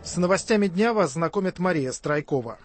С новостями дня вас знакомит Мария Страйкова.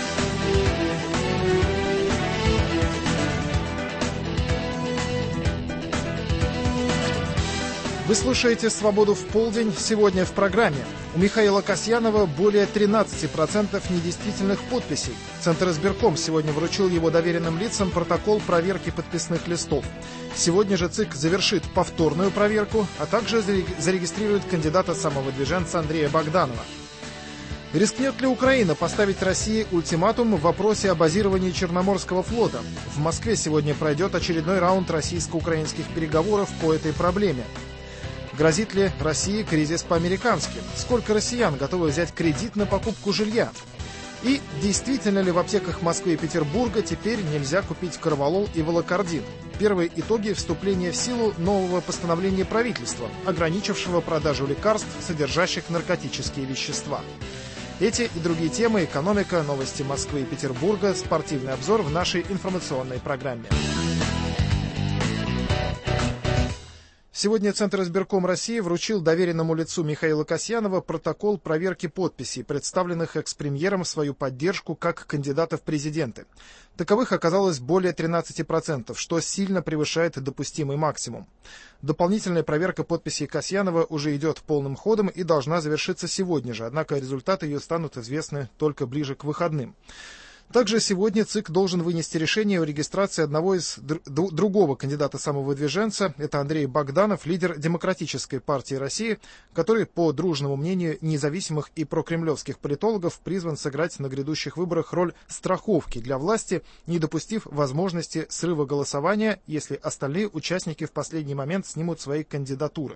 Вы слушаете «Свободу в полдень». Сегодня в программе. У Михаила Касьянова более 13% недействительных подписей. Центр избирком сегодня вручил его доверенным лицам протокол проверки подписных листов. Сегодня же ЦИК завершит повторную проверку, а также зарегистрирует кандидата самовыдвиженца Андрея Богданова. Рискнет ли Украина поставить России ультиматум в вопросе о базировании Черноморского флота? В Москве сегодня пройдет очередной раунд российско-украинских переговоров по этой проблеме. Грозит ли России кризис по-американски? Сколько россиян готовы взять кредит на покупку жилья? И действительно ли в аптеках Москвы и Петербурга теперь нельзя купить корвалол и волокордин? Первые итоги вступления в силу нового постановления правительства, ограничившего продажу лекарств, содержащих наркотические вещества. Эти и другие темы, экономика, новости Москвы и Петербурга, спортивный обзор в нашей информационной программе. Сегодня Центр избирком России вручил доверенному лицу Михаила Касьянова протокол проверки подписей, представленных экс-премьером в свою поддержку как кандидата в президенты. Таковых оказалось более 13%, что сильно превышает допустимый максимум. Дополнительная проверка подписей Касьянова уже идет полным ходом и должна завершиться сегодня же, однако результаты ее станут известны только ближе к выходным. Также сегодня ЦИК должен вынести решение о регистрации одного из другого кандидата самовыдвиженца. Это Андрей Богданов, лидер Демократической партии России, который, по дружному мнению независимых и прокремлевских политологов, призван сыграть на грядущих выборах роль страховки для власти, не допустив возможности срыва голосования, если остальные участники в последний момент снимут свои кандидатуры.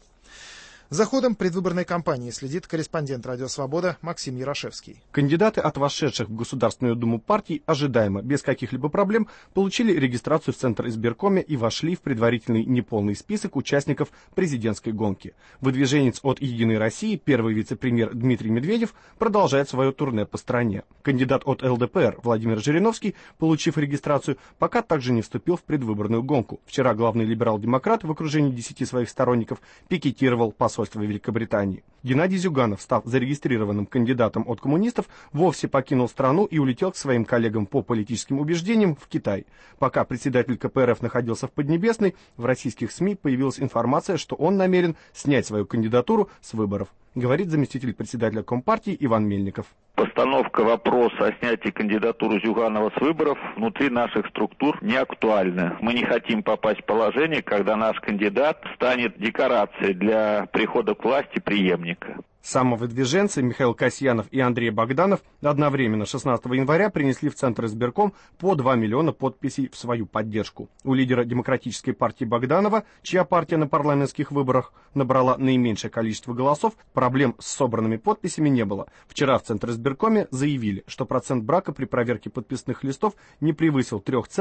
За ходом предвыборной кампании следит корреспондент «Радио Свобода» Максим Ярошевский. Кандидаты от вошедших в Государственную Думу партий ожидаемо, без каких-либо проблем, получили регистрацию в Центр избиркоме и вошли в предварительный неполный список участников президентской гонки. Выдвиженец от «Единой России», первый вице-премьер Дмитрий Медведев, продолжает свое турне по стране. Кандидат от ЛДПР Владимир Жириновский, получив регистрацию, пока также не вступил в предвыборную гонку. Вчера главный либерал-демократ в окружении 10 своих сторонников пикетировал посольство Великобритании. Геннадий Зюганов, став зарегистрированным кандидатом от коммунистов, вовсе покинул страну и улетел к своим коллегам по политическим убеждениям в Китай. Пока председатель КПРФ находился в Поднебесной, в российских СМИ появилась информация, что он намерен снять свою кандидатуру с выборов, говорит заместитель председателя Компартии Иван Мельников. Постановка вопроса о снятии кандидатуры Зюганова с выборов внутри наших структур не актуальна. Мы не хотим попасть в положение, когда наш кандидат станет декорацией для прихода к власти преемника. Самовыдвиженцы Михаил Касьянов и Андрей Богданов одновременно 16 января принесли в Центр избирком по 2 миллиона подписей в свою поддержку. У лидера Демократической партии Богданова, чья партия на парламентских выборах набрала наименьшее количество голосов, проблем с собранными подписями не было. Вчера в Центр избиркоме заявили, что процент брака при проверке подписных листов не превысил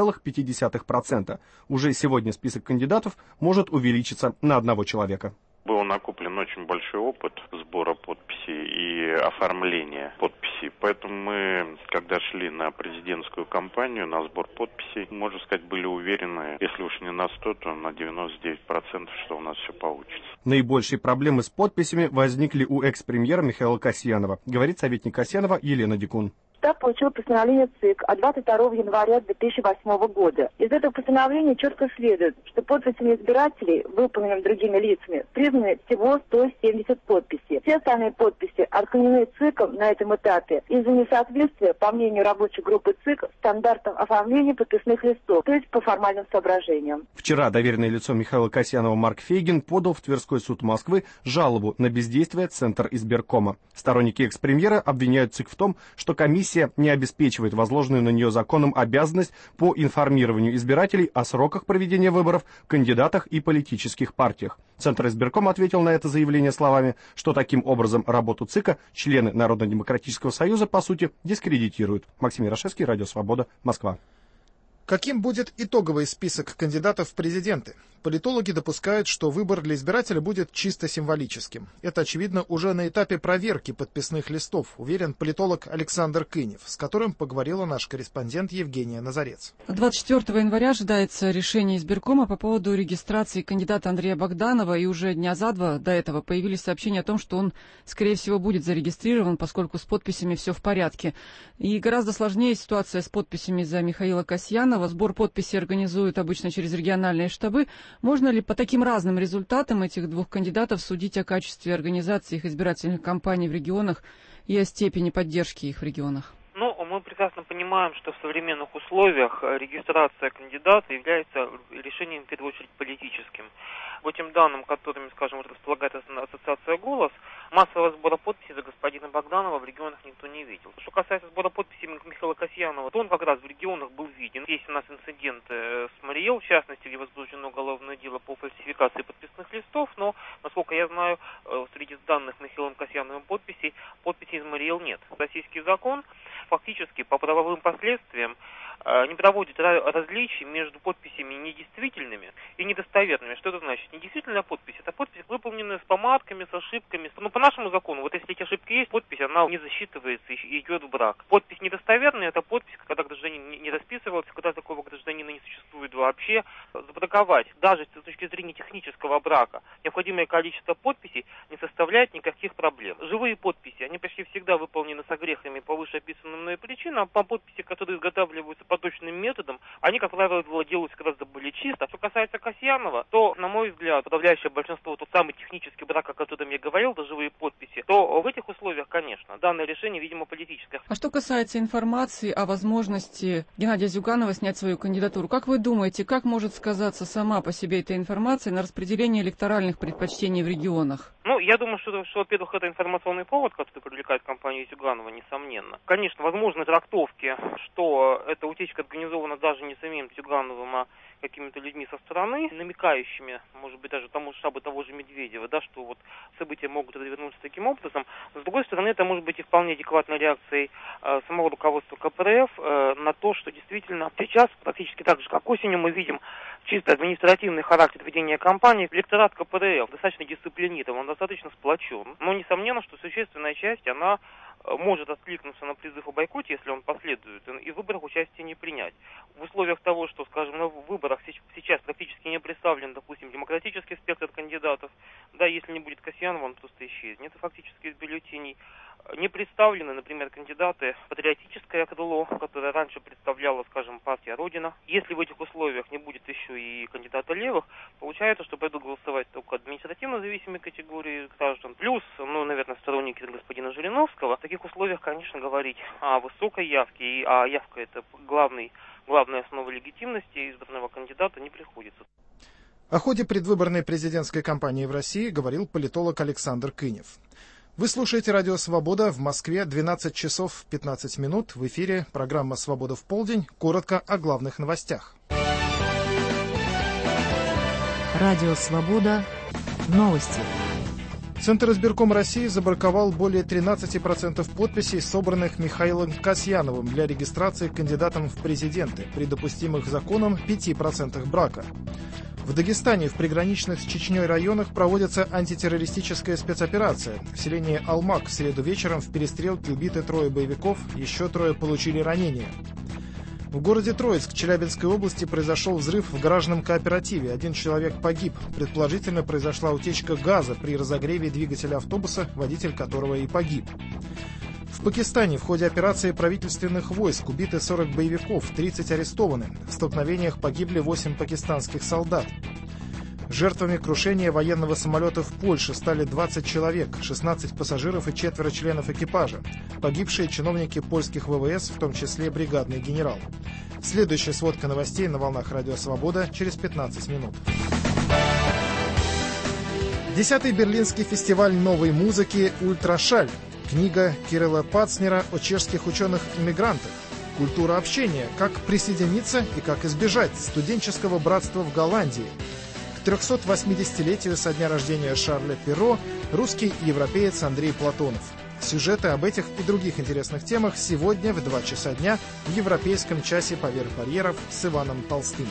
3,5%. Уже сегодня список кандидатов может увеличиться на одного человека. Был накоплен очень большой опыт сбора подписей и оформления подписей. Поэтому мы, когда шли на президентскую кампанию, на сбор подписей, можно сказать, были уверены, если уж не на 100, то на 99%, что у нас все получится. Наибольшие проблемы с подписями возникли у экс-премьера Михаила Касьянова, говорит советник Касьянова Елена Дикун. Штаб получил постановление ЦИК от 22 января 2008 года. Из этого постановления четко следует, что подписями избирателей, выполненными другими лицами, признаны всего 170 подписей. Все остальные подписи отклонены ЦИКом на этом этапе из-за несоответствия, по мнению рабочей группы ЦИК, стандартам оформления подписных листов, то есть по формальным соображениям. Вчера доверенное лицо Михаила Касьянова Марк Фейгин подал в Тверской суд Москвы жалобу на бездействие Центр избиркома. Сторонники экс-премьера обвиняют ЦИК в том, что комиссия не обеспечивает возложенную на нее законом обязанность по информированию избирателей о сроках проведения выборов, кандидатах и политических партиях. Центр избиркома ответил на это заявление словами, что таким образом работу ЦИКа члены Народно-демократического союза, по сути, дискредитируют. Максим Ярошевский, Радио Свобода, Москва. Каким будет итоговый список кандидатов в президенты? Политологи допускают, что выбор для избирателя будет чисто символическим. Это очевидно уже на этапе проверки подписных листов, уверен политолог Александр Кынев, с которым поговорила наш корреспондент Евгения Назарец. 24 января ожидается решение избиркома по поводу регистрации кандидата Андрея Богданова, и уже дня за два до этого появились сообщения о том, что он, скорее всего, будет зарегистрирован, поскольку с подписями все в порядке. И гораздо сложнее ситуация с подписями за Михаила Касьянова. Сбор подписей организуют обычно через региональные штабы. Можно ли по таким разным результатам этих двух кандидатов судить о качестве организации их избирательных кампаний в регионах и о степени поддержки их в регионах? Мы прекрасно понимаем, что в современных условиях регистрация кандидата является решением, в первую очередь, политическим. По тем данным, которыми, скажем, располагает ассоциация «Голос», массового сбора подписей за господина Богданова в регионах никто не видел. Что касается сбора подписей Михаила Касьянова, то он как раз в регионах был виден. Есть у нас инциденты с Мариэл, в частности, где возбуждено уголовное дело по фальсификации подписных листов, но, насколько я знаю, среди данных Михаилом Касьяновым подписей из Мариэл нет. Российский закон фактически по правовым последствиям не проводит различий между подписями недействительными и недостоверными. Что это значит? Недействительная подпись — это подпись, выполненная с помарками, с ошибками. Но по нашему закону, вот если эти ошибки есть, подпись, она не засчитывается и идет в брак. Подпись недостоверная — это подпись, когда гражданин не расписывался, когда такого гражданина не существует вообще. Забраковать, даже с точки зрения технического брака, необходимое количество подписей не составляет никаких проблем. Живые подписи, они почти всегда выполнены с огрехами по вышеописанным причинам, а подписи, которые изготавливаются по точным методам, они, как правило, делаются гораздо более чисто. Что касается Касьянова, то, на мой взгляд, подавляющее большинство, тот самый технический брак, о котором я говорил, живые подписи, то в этих условиях, конечно, данное решение, видимо, политическое. А что касается информации о возможности Геннадия Зюганова снять свою кандидатуру, как вы думаете, как может сказаться сама по себе эта информация на распределение электоральных предпочтений в регионах? Я думаю, что, во-первых, это информационный повод, который привлекает компанию Зюганова, несомненно. Конечно, возможны трактовки, что эта утечка организована даже не самим Зюгановым, а какими-то людьми со стороны, намекающими, может быть, даже тому штабу того же Медведева, да, что вот события могут развернуться таким образом. С другой стороны, это может быть и вполне адекватной реакцией самого руководства КПРФ на то, что действительно сейчас, практически так же, как осенью, мы видим чисто административный характер ведения кампании. Электорат КПРФ достаточно дисциплинирован, он достаточно сплочен. Но, несомненно, что существенная часть, она может откликнуться на призыв о бойкоте, если он последует, и в выборах участия не принять. В условиях того, что, скажем, на выборах сейчас практически не представлен, допустим, демократический спектр кандидатов, да, если не будет Касьянова, он просто исчезнет. Это фактически из бюллетеней. Не представлены, например, кандидаты в патриотическое крыло, которое раньше представляла, скажем, партия Родина. Если в этих условиях не будет еще и кандидата левых, получается, что пойдут голосовать только административно зависимые категории граждан. Плюс, наверное, сторонники господина Жириновского. В таких условиях, конечно, говорить о высокой явке, а явка — это главная основа легитимности избранного кандидата, не приходится. О ходе предвыборной президентской кампании в России говорил политолог Александр Кынев. Вы слушаете радио «Свобода», в Москве 12 часов 15 минут. В эфире программа «Свобода в полдень». Коротко о главных новостях. Радио «Свобода». Новости. Центр избирком России забраковал более 13% подписей, собранных Михаилом Касьяновым для регистрации кандидатом в президенты при допустимых законом 5% брака. В Дагестане в приграничных с Чечней районах проводится антитеррористическая спецоперация. В селении Алмак в среду вечером в перестрелке убиты 3 боевиков, еще 3 получили ранения. В городе Троицк Челябинской области произошел взрыв в гаражном кооперативе. 1 человек погиб. Предположительно, произошла утечка газа при разогреве двигателя автобуса, водитель которого и погиб. В Пакистане в ходе операции правительственных войск убиты 40 боевиков, 30 арестованы. В столкновениях погибли 8 пакистанских солдат. Жертвами крушения военного самолета в Польше стали 20 человек, 16 пассажиров и 4 членов экипажа. Погибшие чиновники польских ВВС, в том числе бригадный генерал. Следующая сводка новостей на волнах Радио Свобода через 15 минут. 10-й Берлинский фестиваль новой музыки «Ультрашаль». Книга Кирилла Пацнера о чешских ученых-иммигрантах. Культура общения. Как присоединиться и как избежать студенческого братства в Голландии. К 380-летию со дня рождения Шарля Перро русский европеец Андрей Платонов. Сюжеты об этих и других интересных темах сегодня в 2 часа дня в европейском часе «Поверх барьеров» с Иваном Толстым.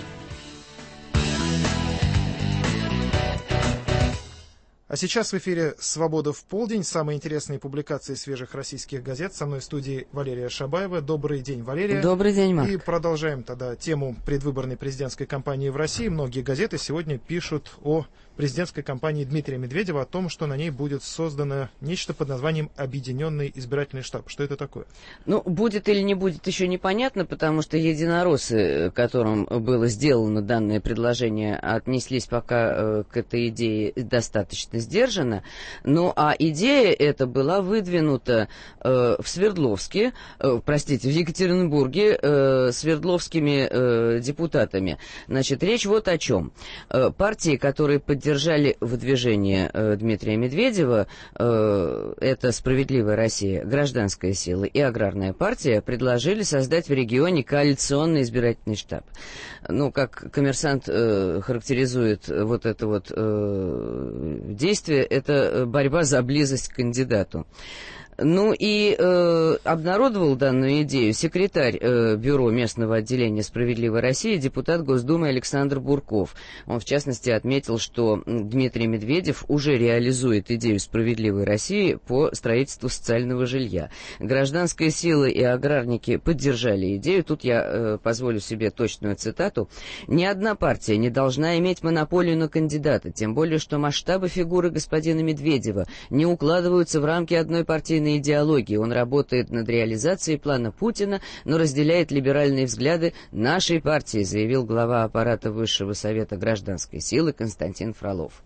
А сейчас в эфире «Свобода в полдень». Самые интересные публикации свежих российских газет. Со мной в студии Валерия Шабаева. Добрый день, Валерия. Добрый день, Марк. И продолжаем тогда тему предвыборной президентской кампании в России. Многие газеты сегодня пишут о президентской кампании Дмитрия Медведева, о том, что на ней будет создано нечто под названием «Объединенный избирательный штаб». Что это такое? Ну, будет или не будет, еще непонятно, потому что единороссы, которым было сделано данное предложение, отнеслись пока к этой идее достаточно сдержанно. Ну, а идея эта была выдвинута в Свердловске, в Екатеринбурге, свердловскими депутатами. Значит, речь вот о чем. Партии, которые поддержали выдвижение Дмитрия Медведева, это «Справедливая Россия», «Гражданская сила» и «Аграрная партия», предложили создать в регионе коалиционный избирательный штаб. Ну, как «Коммерсант» характеризует вот это вот действие, это борьба за близость к кандидату. Ну и обнародовал данную идею секретарь бюро местного отделения «Справедливой России», депутат Госдумы Александр Бурков. Он, в частности, отметил, что Дмитрий Медведев уже реализует идею «Справедливой России» по строительству социального жилья. Гражданская сила и аграрники поддержали идею. Тут я позволю себе точную цитату. «Ни одна партия не должна иметь монополию на кандидата, тем более, что масштабы фигуры господина Медведева не укладываются в рамки одной партийной идеологии. Он работает над реализацией плана Путина, но разделяет либеральные взгляды нашей партии», заявил глава аппарата Высшего совета гражданской силы Константин Фролов.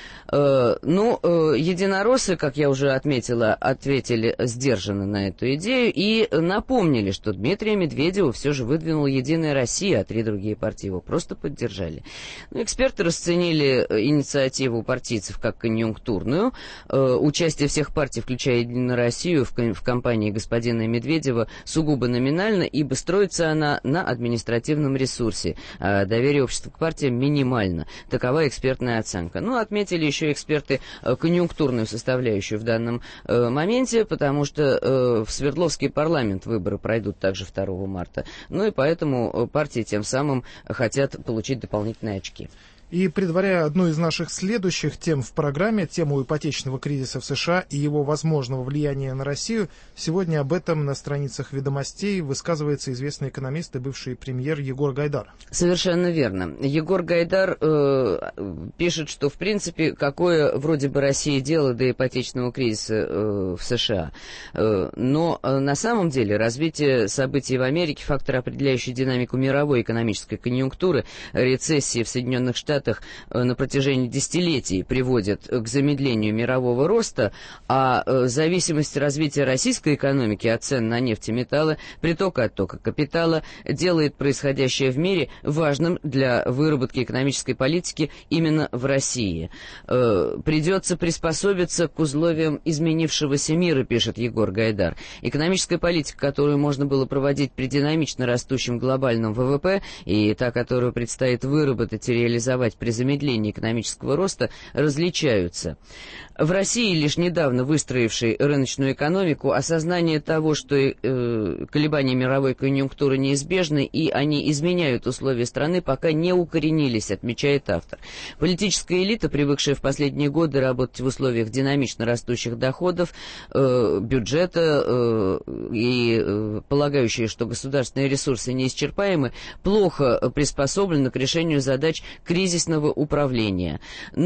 Единороссы, как я уже отметила, ответили сдержанно на эту идею и напомнили, что Дмитрия Медведева все же выдвинула «Единая Россия», а 3 другие партии его просто поддержали. Эксперты расценили инициативу партийцев как конъюнктурную. Участие всех партий, включая «Единую Россию», в кампании господина Медведева сугубо номинально, ибо строится она на административном ресурсе. Доверие общества к партиям минимально. Такова экспертная оценка. Отметили еще эксперты конъюнктурную составляющую в данном моменте, потому что в Свердловский парламент выборы пройдут также 2 марта. И поэтому партии тем самым хотят получить дополнительные очки. И предваряя одну из наших следующих тем в программе, тему ипотечного кризиса в США и его возможного влияния на Россию, сегодня об этом на страницах «Ведомостей» высказывается известный экономист и бывший премьер Егор Гайдар. Совершенно верно. Егор Гайдар пишет, что, в принципе, какое вроде бы России дело до ипотечного кризиса в США. Но на самом деле развитие событий в Америке, фактор, определяющий динамику мировой экономической конъюнктуры, рецессии в Соединенных Штатах на протяжении десятилетий приводит к замедлению мирового роста, а зависимость развития российской экономики от цен на нефть и металлы, притока и оттока капитала делает происходящее в мире важным для выработки экономической политики именно в России. Придется приспособиться к условиям изменившегося мира, пишет Егор Гайдар. Экономическая политика, которую можно было проводить при динамично растущем глобальном ВВП, и та, которую предстоит выработать и реализовать при замедлении экономического роста, различаются. В России, лишь недавно выстроившей рыночную экономику, осознание того, что колебания мировой конъюнктуры неизбежны и они изменяют условия страны, пока не укоренились, отмечает автор. Политическая элита, привыкшая в последние годы работать в условиях динамично растущих доходов, бюджета и полагающая, что государственные ресурсы неисчерпаемы, плохо приспособлена к решению задач кризисного управления.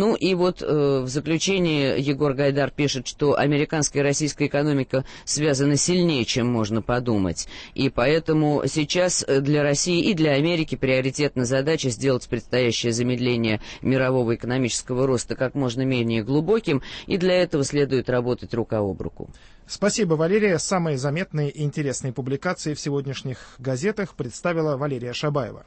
В заключение Егор Гайдар пишет, что американская и российская экономика связаны сильнее, чем можно подумать. И поэтому сейчас для России и для Америки приоритетна задача сделать предстоящее замедление мирового экономического роста как можно менее глубоким, и для этого следует работать рука об руку. Спасибо, Валерия. Самые заметные и интересные публикации в сегодняшних газетах представила Валерия Шабаева.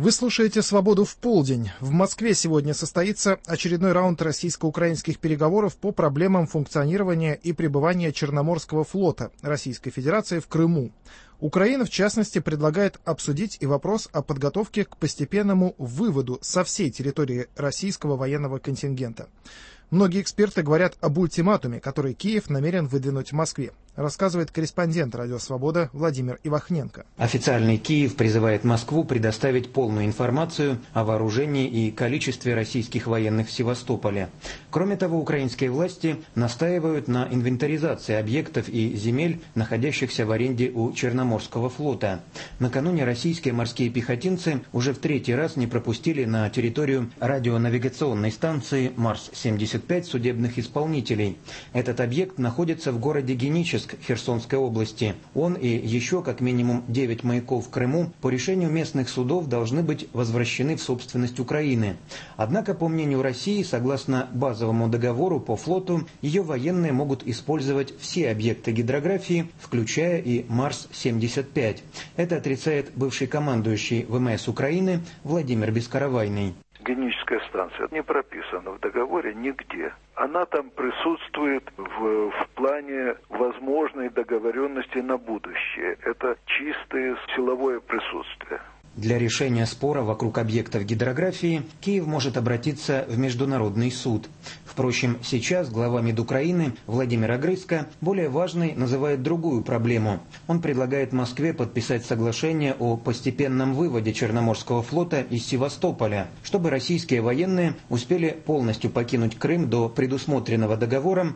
Вы слушаете «Свободу в полдень». В Москве сегодня состоится очередной раунд российско-украинских переговоров по проблемам функционирования и пребывания Черноморского флота Российской Федерации в Крыму. Украина, в частности, предлагает обсудить и вопрос о подготовке к постепенному выводу со всей территории российского военного контингента. Многие эксперты говорят об ультиматуме, который Киев намерен выдвинуть в Москве, рассказывает корреспондент «Радио Свобода» Владимир Ивахненко. Официальный Киев призывает Москву предоставить полную информацию о вооружении и количестве российских военных в Севастополе. Кроме того, украинские власти настаивают на инвентаризации объектов и земель, находящихся в аренде у Черноморского флота. Накануне российские морские пехотинцы уже в третий раз не пропустили на территорию радионавигационной станции «Марс-75» судебных исполнителей. Этот объект находится в городе Геническ Херсонской области. Он и еще как минимум 9 маяков в Крыму по решению местных судов должны быть возвращены в собственность Украины. Однако, по мнению России, согласно базовому договору по флоту, ее военные могут использовать все объекты гидрографии, включая и Марс-75. Это отрицает бывший командующий ВМС Украины Владимир Бескаравайный. Геническая станция не прописана в договоре нигде. Она там присутствует в плане возможной договоренности на будущее. Это чистое силовое присутствие. Для решения спора вокруг объектов гидрографии Киев может обратиться в Международный суд. Впрочем, сейчас глава МИД Украины Владимир Огрызко более важной называет другую проблему. Он предлагает Москве подписать соглашение о постепенном выводе Черноморского флота из Севастополя, чтобы российские военные успели полностью покинуть Крым до предусмотренного договором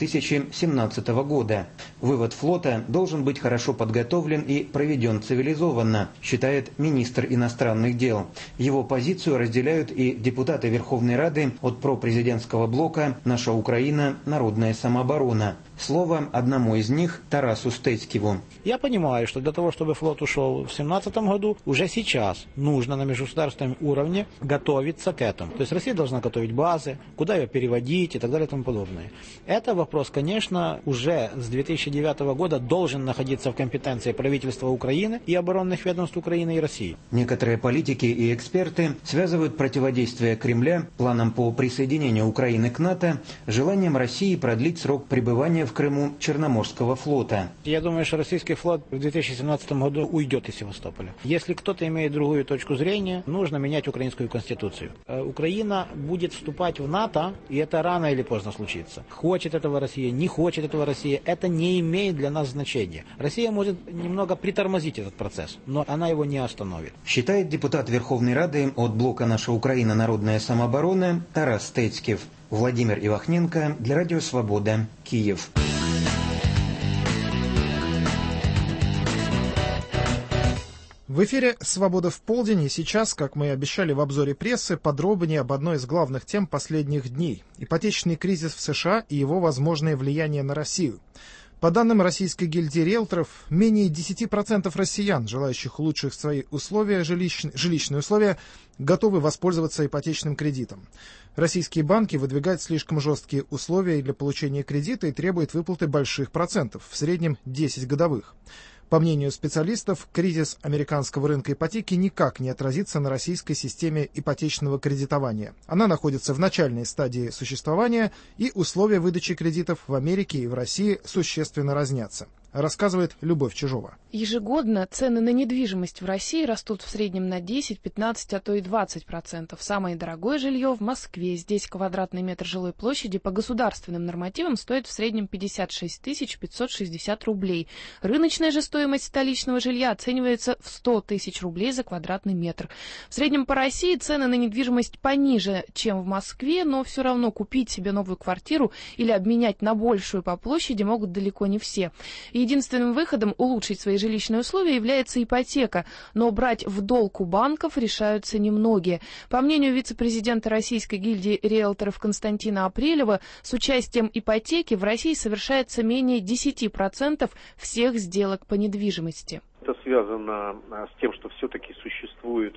2017 года. Вывод флота должен быть хорошо подготовлен и проведен цивилизованно, считает министр иностранных дел. Его позицию разделяют и депутаты Верховной Рады от пропрезидентского блока «Наша Украина. Народная самооборона». Слово одному из них, Тарасу Стецкиву. Я понимаю, что для того, чтобы флот ушел в 2017 году, уже сейчас нужно на межгосударственном уровне готовиться к этому. То есть Россия должна готовить базы, куда ее переводить и так далее и тому подобное. Это вопрос, конечно, уже с 2009 года должен находиться в компетенции правительства Украины и оборонных ведомств Украины и России. Некоторые политики и эксперты связывают противодействие Кремля планом по присоединению Украины к НАТО желанием России продлить срок пребывания в Крыму Черноморского флота. Я думаю, что российский флот в 2017 году уйдет из Севастополя. Если кто-то имеет другую точку зрения, нужно менять украинскую конституцию. Украина будет вступать в НАТО, и это рано или поздно случится. Хочет этого Россия, не хочет этого Россия, это не имеет для нас значения. Россия может немного притормозить этот процесс, но она его не остановит. Считает депутат Верховной Рады от блока «Наша Украина. Народная самооборона» Тарас Стецкив. Владимир Ивахненко для Радио Свобода, Киев. В эфире «Свобода в полдень», и сейчас, как мы и обещали в обзоре прессы, подробнее об одной из главных тем последних дней – ипотечный кризис в США и его возможное влияние на Россию. По данным Российской гильдии риэлторов, менее 10% россиян, желающих улучшить свои условия, жилищные условия, готовы воспользоваться ипотечным кредитом. Российские банки выдвигают слишком жесткие условия для получения кредита и требуют выплаты больших процентов, в среднем 10 годовых. По мнению специалистов, кризис американского рынка ипотеки никак не отразится на российской системе ипотечного кредитования. Она находится в начальной стадии существования, и условия выдачи кредитов в Америке и в России существенно разнятся. Рассказывает Любовь Чижова. Ежегодно цены на недвижимость в России растут в среднем на 10, 15, а то и 20%. Самое дорогое жилье в Москве. Здесь квадратный метр жилой площади по государственным нормативам стоит в среднем 56 560 рублей. Рыночная же стоимость столичного жилья оценивается в 100 тысяч рублей за квадратный метр. В среднем по России цены на недвижимость пониже, чем в Москве, но все равно купить себе новую квартиру или обменять на большую по площади могут далеко не все. Единственным выходом улучшить свои жилищные условия является ипотека, но брать в долг у банков решаются немногие. По мнению вице-президента Российской гильдии риэлторов Константина Апрелева, с участием ипотеки в России совершается менее 10% всех сделок по недвижимости. Это связано с тем, что все-таки существует определенная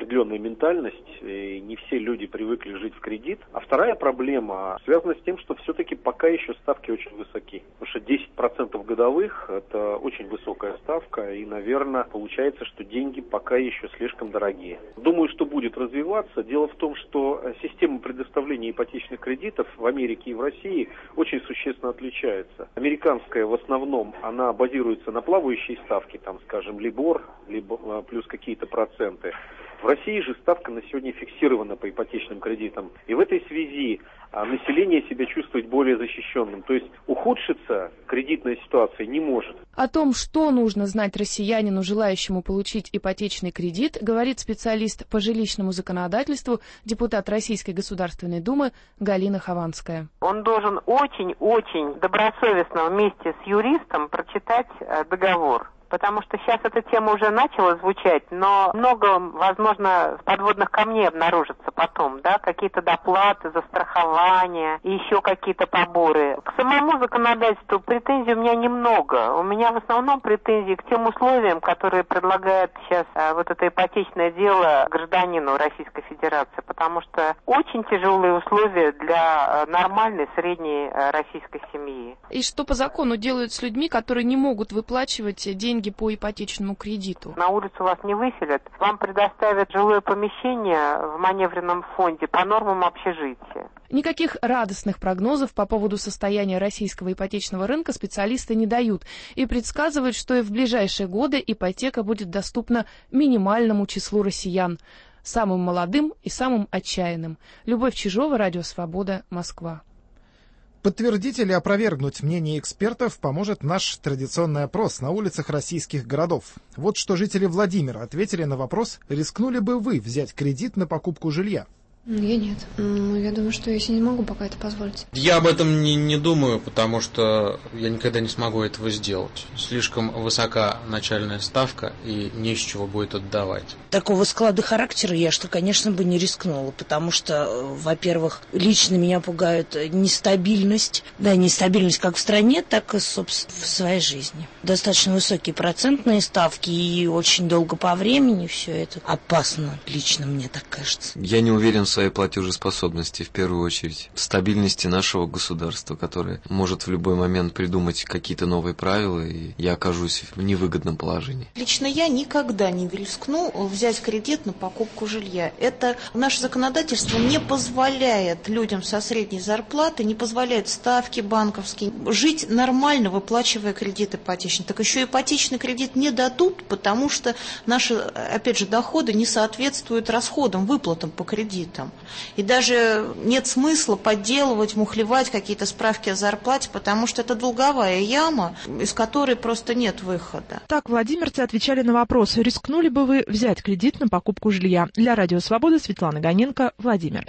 определенная ментальность, и не все люди привыкли жить в кредит. А вторая проблема связана с тем, что все-таки пока еще ставки очень высоки. Потому что 10% годовых – это очень высокая ставка, и, наверное, получается, что деньги пока еще слишком дорогие. Думаю, что будет развиваться. Дело в том, что система предоставления ипотечных кредитов в Америке и в России очень существенно отличается. Американская в основном, она базируется на плавающей ставке, там, скажем, либор, либо плюс какие-то проценты. В России же ставка на сегодня фиксирована по ипотечным кредитам. И в этой связи население себя чувствует более защищенным. То есть ухудшиться кредитная ситуация не может. О том, что нужно знать россиянину, желающему получить ипотечный кредит, говорит специалист по жилищному законодательству, депутат Российской Государственной Думы Галина Хованская. Он должен очень-очень добросовестно вместе с юристом прочитать договор. Потому что сейчас эта тема уже начала звучать, но много, возможно, подводных камней обнаружится потом, да, какие-то доплаты за страхование и еще какие-то поборы. К самому законодательству претензий у меня немного. У меня в основном претензии к тем условиям, которые предлагает сейчас вот это ипотечное дело гражданину Российской Федерации, потому что очень тяжелые условия для нормальной средней российской семьи. И что по закону делают с людьми, которые не могут выплачивать деньги по ипотечному кредиту? На улицу вас не выселят. Вам предоставят жилое помещение в маневренном фонде по нормам общежития. Никаких радостных прогнозов по поводу состояния российского ипотечного рынка специалисты не дают и предсказывают, что и в ближайшие годы ипотека будет доступна минимальному числу россиян, самым молодым и самым отчаянным. Любовь Чижова, Радио Свобода, Москва. Подтвердить или опровергнуть мнение экспертов поможет наш традиционный опрос на улицах российских городов. Вот что жители Владимира ответили на вопрос, рискнули бы вы взять кредит на покупку жилья. Я нет. Я думаю, что я себе не могу пока это позволить. Я об этом не думаю, потому что я никогда не смогу этого сделать. Слишком высока начальная ставка и не с чего будет отдавать. Такого склада характера я, конечно, бы не рискнула, потому что, во-первых, лично меня пугает нестабильность. Да, нестабильность как в стране, так и, собственно, в своей жизни. Достаточно высокие процентные ставки и очень долго по времени все это опасно, лично мне так кажется. Я не уверен в своей платежеспособности, в первую очередь, в стабильности нашего государства, которое может в любой момент придумать какие-то новые правила, и я окажусь в невыгодном положении. Лично я никогда не рискну взять кредит на покупку жилья. Это наше законодательство не позволяет людям со средней зарплатой, не позволяет ставки банковские жить нормально, выплачивая кредит ипотечный. Так еще ипотечный кредит не дадут, потому что наши, опять же, доходы не соответствуют расходам, выплатам по кредитам. И даже нет смысла подделывать, мухлевать какие-то справки о зарплате, потому что это долговая яма, из которой просто нет выхода. Так владимирцы отвечали на вопрос, рискнули бы вы взять кредит на покупку жилья. Для Радио Свобода Светлана Гоненко, Владимир.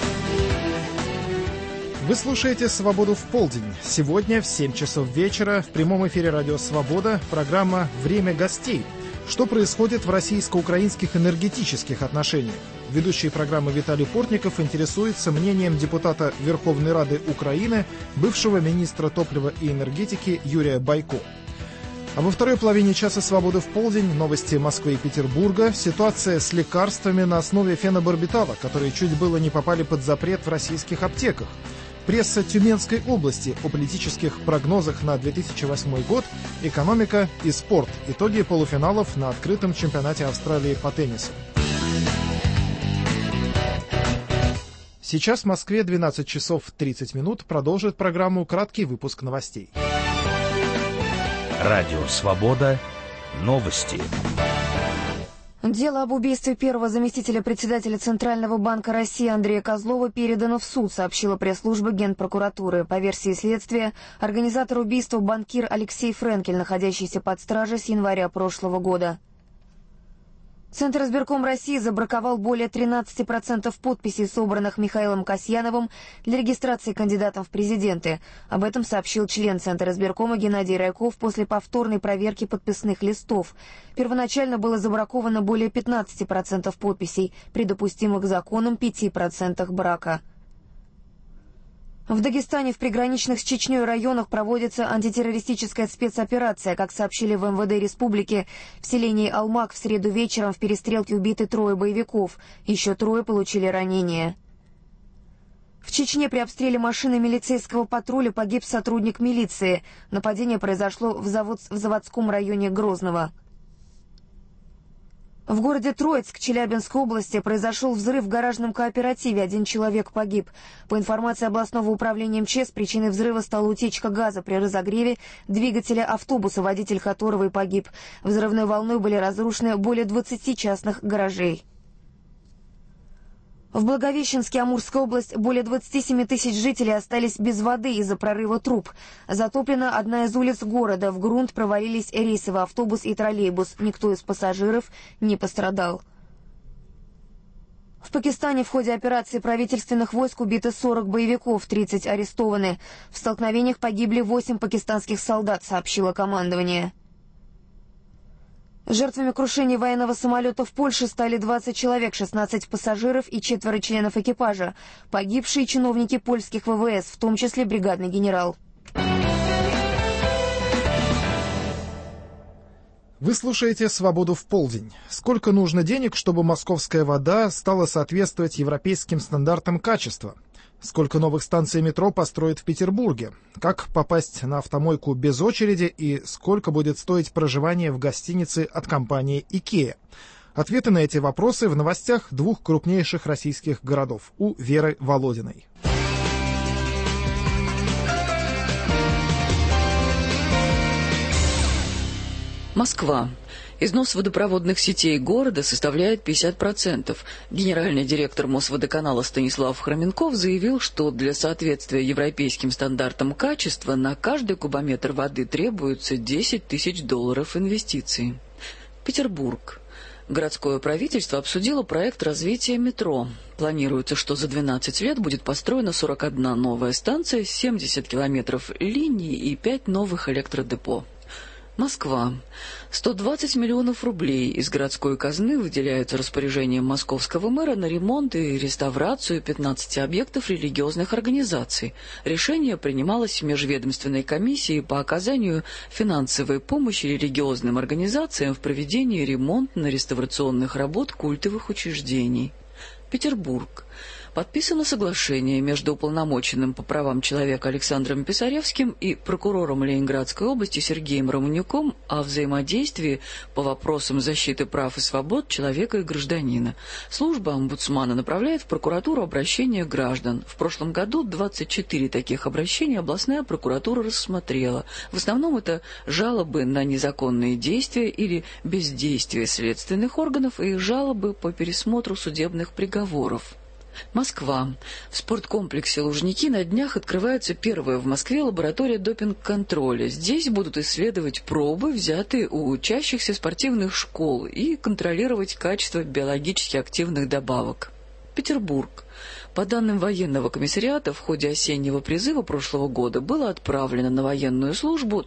Вы слушаете «Свободу в полдень». Сегодня в 7 часов вечера в прямом эфире «Радио Свобода» программа «Время гостей». Что происходит в российско-украинских энергетических отношениях? Ведущий программы Виталий Портников интересуется мнением депутата Верховной Рады Украины, бывшего министра топлива и энергетики Юрия Бойко. А во второй половине часа «Свободы в полдень» новости Москвы и Петербурга, ситуация с лекарствами на основе фенобарбитала, которые чуть было не попали под запрет в российских аптеках. Пресса Тюменской области о политических прогнозах на 2008 год, экономика и спорт. Итоги полуфиналов на открытом чемпионате Австралии по теннису. Сейчас в Москве 12 часов 30 минут. Продолжит программу краткий выпуск новостей. Радио «Свобода». Новости. Дело об убийстве первого заместителя председателя Центрального банка России Андрея Козлова передано в суд, сообщила пресс-служба Генпрокуратуры. По версии следствия, организатор убийства банкир Алексей Френкель, находящийся под стражей с января прошлого года. Центр избирком России забраковал более 13% подписей, собранных Михаилом Касьяновым для регистрации кандидатов в президенты. Об этом сообщил член Центра избиркома Геннадий Райков после повторной проверки подписных листов. Первоначально было забраковано более 15% подписей, при допустимых законом 5% брака. В Дагестане в приграничных с Чечней районах проводится антитеррористическая спецоперация. Как сообщили в МВД республики, в селении Алмак в среду вечером в перестрелке убиты 3 боевиков. Еще 3 получили ранения. В Чечне при обстреле машины милицейского патруля погиб сотрудник милиции. Нападение произошло в заводском районе Грозного. В городе Троицк Челябинской области произошел взрыв в гаражном кооперативе. 1 человек погиб. По информации областного управления МЧС, причиной взрыва стала утечка газа при разогреве двигателя автобуса, водитель которого и погиб. Взрывной волной были разрушены более 20 частных гаражей. В Благовещенске, Амурская область, более 27 тысяч жителей остались без воды из-за прорыва труб. Затоплена одна из улиц города. В грунт провалились рейсовый автобус и троллейбус. Никто из пассажиров не пострадал. В Пакистане в ходе операции правительственных войск убиты 40 боевиков, 30 арестованы. В столкновениях погибли 8 пакистанских солдат, сообщило командование. Жертвами крушения военного самолета в Польше стали 20 человек, 16 пассажиров и 4 членов экипажа. Погибшие чиновники польских ВВС, в том числе бригадный генерал. Вы слушаете «Свободу в полдень». Сколько нужно денег, чтобы московская вода стала соответствовать европейским стандартам качества? Сколько новых станций метро построят в Петербурге? Как попасть на автомойку без очереди и сколько будет стоить проживание в гостинице от компании IKEA? Ответы на эти вопросы в новостях 2 крупнейших российских городов у Веры Володиной. Москва. Износ водопроводных сетей города составляет 50%. Генеральный директор Мосводоканала Станислав Хроменков заявил, что для соответствия европейским стандартам качества на каждый кубометр воды требуется $10 тысяч инвестиций. Петербург. Городское правительство обсудило проект развития метро. Планируется, что за 12 лет будет построена 41 новая станция, 70 километров линий и 5 новых электродепо. Москва. 120 миллионов рублей из городской казны выделяются распоряжением московского мэра на ремонт и реставрацию 15 объектов религиозных организаций. Решение принималось в межведомственной комиссии по оказанию финансовой помощи религиозным организациям в проведении ремонтно-реставрационных работ культовых учреждений. Петербург. Подписано соглашение между уполномоченным по правам человека Александром Писаревским и прокурором Ленинградской области Сергеем Романюком о взаимодействии по вопросам защиты прав и свобод человека и гражданина. Служба омбудсмана направляет в прокуратуру обращения граждан. В прошлом году 24 таких обращения областная прокуратура рассмотрела. В основном это жалобы на незаконные действия или бездействие следственных органов и жалобы по пересмотру судебных приговоров. Москва. В спорткомплексе «Лужники» на днях открывается первая в Москве лаборатория допинг-контроля. Здесь будут исследовать пробы, взятые у учащихся спортивных школ, и контролировать качество биологически активных добавок. Петербург. По данным военного комиссариата, в ходе осеннего призыва прошлого года было отправлено на военную службу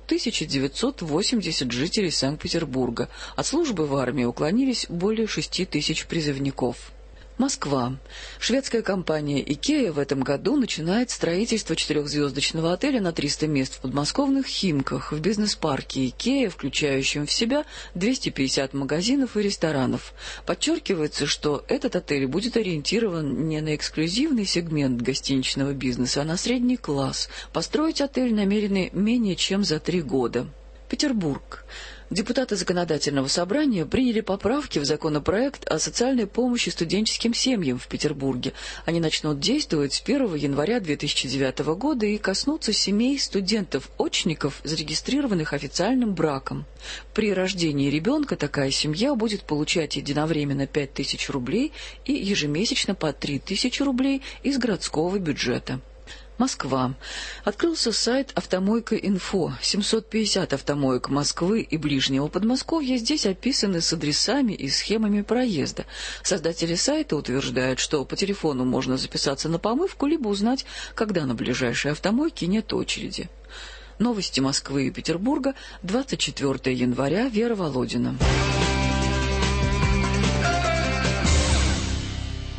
1980 жителей Санкт-Петербурга. От службы в армии уклонились более 6 тысяч призывников. Москва. Шведская компания IKEA в этом году начинает строительство 4-звездочного отеля на 300 мест в подмосковных Химках, в бизнес-парке IKEA, включающем в себя 250 магазинов и ресторанов. Подчеркивается, что этот отель будет ориентирован не на эксклюзивный сегмент гостиничного бизнеса, а на средний класс. Построить отель намерены менее чем за 3 года. Петербург. Депутаты Законодательного собрания приняли поправки в законопроект о социальной помощи студенческим семьям в Петербурге. Они начнут действовать с 1 января 2009 года и коснутся семей студентов-очников, зарегистрированных официальным браком. При рождении ребенка такая семья будет получать единовременно 5000 рублей и ежемесячно по 3000 рублей из городского бюджета. Москва. Открылся сайт «Автомойка.Инфо». 750 автомоек Москвы и ближнего Подмосковья здесь описаны с адресами и схемами проезда. Создатели сайта утверждают, что по телефону можно записаться на помывку, либо узнать, когда на ближайшей автомойке нет очереди. Новости Москвы и Петербурга, 24 января, Вера Володина.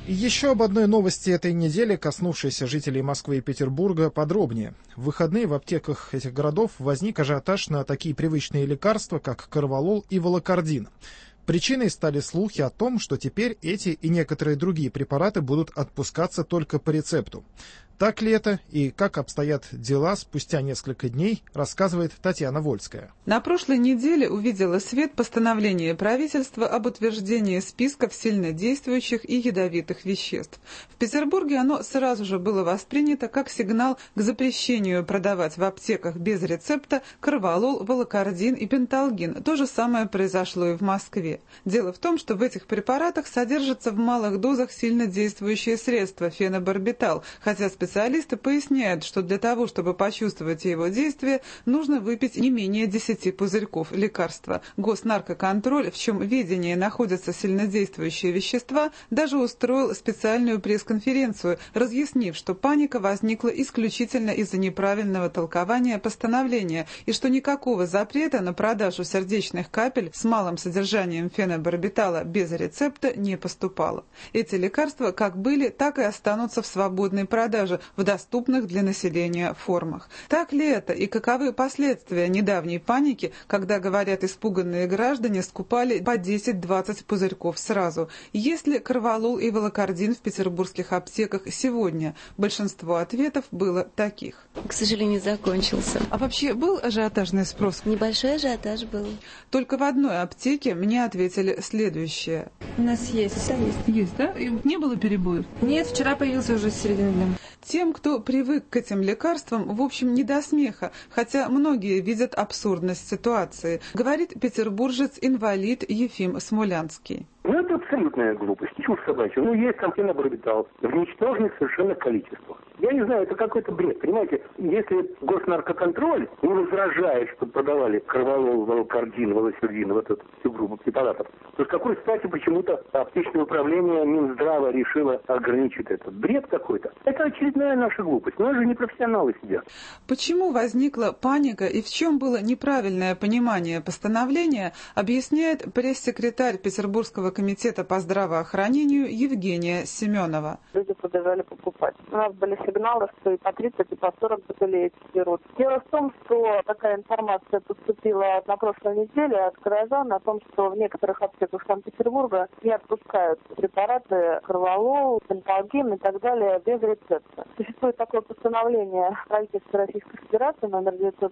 И еще об одной новости этой недели, коснувшейся жителей Москвы и Петербурга, подробнее. В выходные в аптеках этих городов возник ажиотаж на такие привычные лекарства, как корвалол и волокордин. Причиной стали слухи о том, что теперь эти и некоторые другие препараты будут отпускаться только по рецепту. Так ли это и как обстоят дела спустя несколько дней, рассказывает Татьяна Вольская. На прошлой неделе увидело свет постановление правительства об утверждении списков сильнодействующих и ядовитых веществ. В Петербурге оно сразу же было воспринято как сигнал к запрещению продавать в аптеках без рецепта корвалол, волокордин и пенталгин. То же самое произошло и в Москве. Дело в том, что в этих препаратах содержатся в малых дозах сильнодействующие средства фенобарбитал, хотя специалисты поясняют, что для того, чтобы почувствовать его действие, нужно выпить не менее 10 пузырьков лекарства. Госнаркоконтроль, в чем ведении находятся сильнодействующие вещества, даже устроил специальную пресс-конференцию, разъяснив, что паника возникла исключительно из-за неправильного толкования постановления и что никакого запрета на продажу сердечных капель с малым содержанием фенобарбитала без рецепта не поступало. Эти лекарства как были, так и останутся в свободной продаже в доступных для населения формах. Так ли это и каковы последствия недавней паники, когда, говорят испуганные граждане, скупали по 10-20 пузырьков сразу? Есть ли корвалол и волокордин в петербургских аптеках сегодня? Большинство ответов было таких. К сожалению, закончился. А вообще был ажиотажный спрос? Небольшой ажиотаж был. Только в одной аптеке мне ответили следующее. У нас есть. Да, есть. Есть, да? И не было перебоев? Нет, вчера появился уже с середины дня. Тем, кто привык к этим лекарствам, в общем, не до смеха, хотя многие видят абсурдность ситуации, говорит петербуржец-инвалид Ефим Смолянский. Ну, это абсолютная глупость, чушь собачья. Ну, есть там фенобарбитал в ничтожных совершенно количествах. Я не знаю, это какой-то бред, понимаете? Если госнаркоконтроль не возражает, что продавали корвалол, волокордин, волосердин, вот эту всю группу препаратов, то с какой стати почему-то аптечное управление Минздрава решило ограничить это? Бред какой-то. Это очередная наша глупость. Но же не профессионалы сидят. Почему возникла паника и в чем было неправильное понимание постановления, объясняет пресс-секретарь Петербургского комитета по здравоохранению Евгения Семенова. Люди побежали покупать. У нас были сигналы, что и по 30, и по 40 бутылей берут. Дело в том, что такая информация поступила на прошлой неделе от горожан о том, что в некоторых аптеках Санкт-Петербурга не отпускают препараты корвалол, пенталгин и так далее без рецепта. Существует такое постановление правительства Российской Федерации номер